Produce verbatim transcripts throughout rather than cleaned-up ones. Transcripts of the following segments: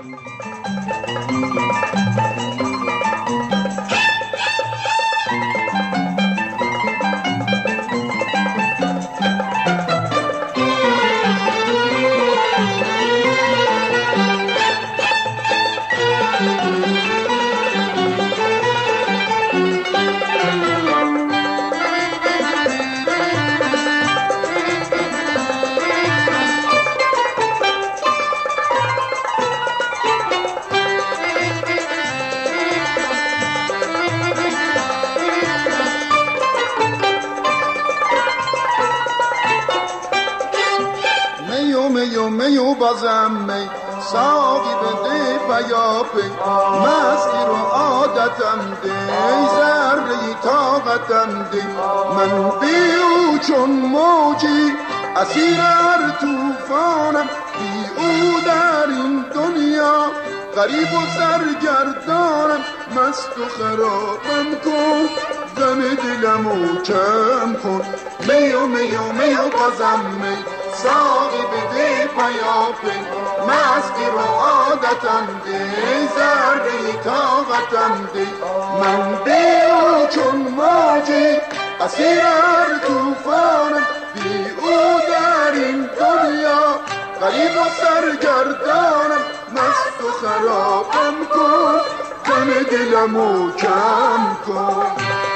میو میو بازم می ساقی بده پیاپی مستی رو عادتم ده ذره طاقتم ده من بیو چون موجی اسیر هر توفانم بی او در این دنیا غریب و سرگردانم مست و خرابم کن غم دلمو کم کن میو میو میو بازم می ساقی بده پیاپی مستی رو عادتم ده ذره طاقتم ده من بیو چون موجی اسیر هر توفانم بی او در این دنیا غریب و سرگردانم مست و خرابم کن غم دلمو کم کن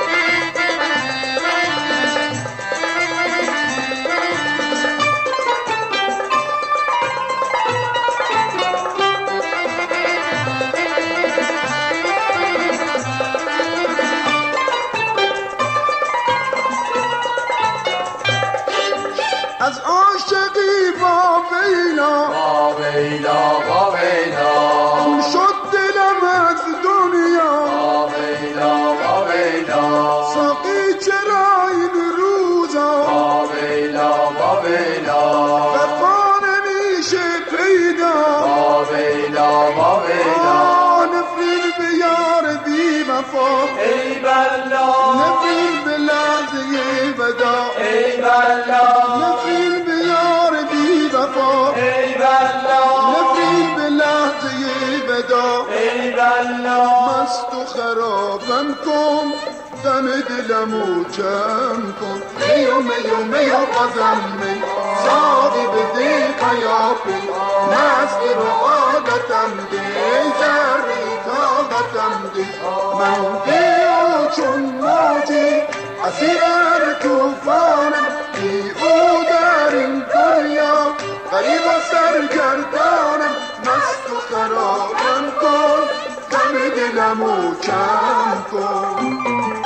از عاشقی با ویلا با ویلا با ویلا خون شد دلم از دنیا با ویلا با ویلا ساقی چرا این روزا با ویلا با ویلا وفا نمیشه پیدا با ویلا با ویلا نفرین به یار بی وفا ای بلا نفرین به لحظه ودا ای بلا نفرین به یار بی وفا ای بلا نفرین به لحظه ودا ای بلا مست و خرابم کن غم دلمو کم کن میو میو میو بازم می ساقی بده پیاپی مستی رو عادتم ده ذره طاقتم ده من بیو چون موجی اسیر هر توفانم بی او در این دنیا غریب و سرگردانم مست و خرابم کن غم دلمو کم کن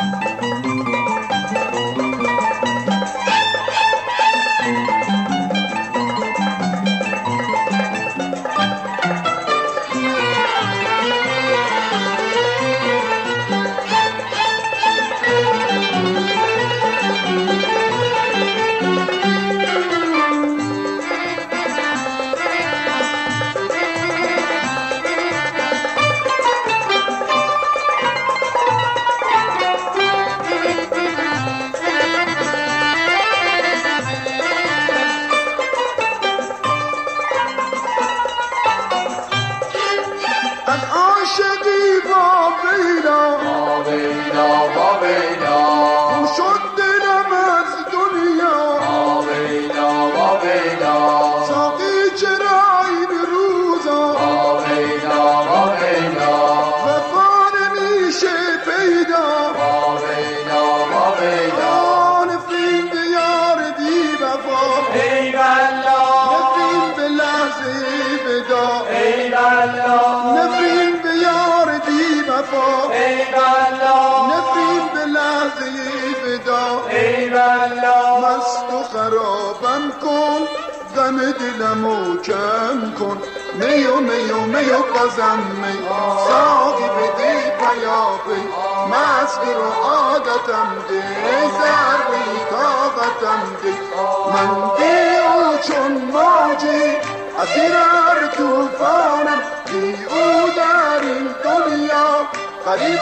از عاشقی با ویلا با ویلا با ویلا خون شد دلم از دنیا با ویلا با ویلا ساقی چرا این روزا با ویلا با ویلا وفا نمیشه پیدا با ویلا با ویلا نفرین به یار بی وفا ای بلا نفرین به لحظه ودا ای بلا نفرین به یار بی وفا ای بلا نفرین به لحظه ودا ای بلا مست و خرابم کن غم دلمو کم کن میو میو میو بازم می ساقی بده پیاپی مستی رو عادتم ده ذره طاقتم ده من بیو چون موجی اسیر هر توفانم بی او در این دنیا غریب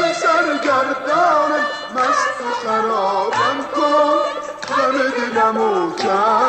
سرگردانم مست و خرابم کن غم دلمو کم